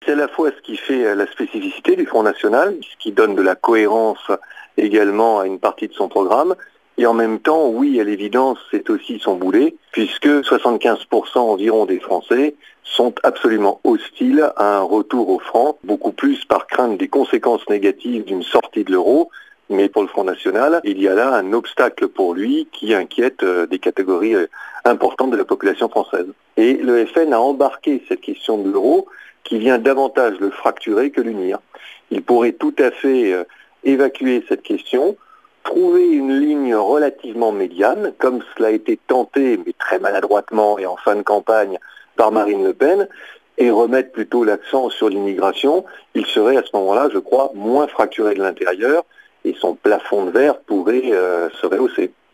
c'est à la fois ce qui fait la spécificité du Front National, ce qui donne de la cohérence également à une partie de son programme. Et en même temps, oui, à l'évidence, c'est aussi son boulet, puisque 75% environ des Français sont absolument hostiles à un retour au franc, beaucoup plus par crainte des conséquences négatives d'une sortie de l'euro. Mais pour le Front National, il y a là un obstacle pour lui qui inquiète des catégories importantes de la population française. Et le FN a embarqué cette question de l'euro qui vient davantage le fracturer que l'unir. Il pourrait tout à fait évacuer cette question, trouver une ligne relativement médiane, comme cela a été tenté, mais très maladroitement et en fin de campagne, par Marine Le Pen, et remettre plutôt l'accent sur l'immigration. Il serait à ce moment-là, je crois, moins fracturé de l'intérieur, et son plafond de verre pourrait se rehausser.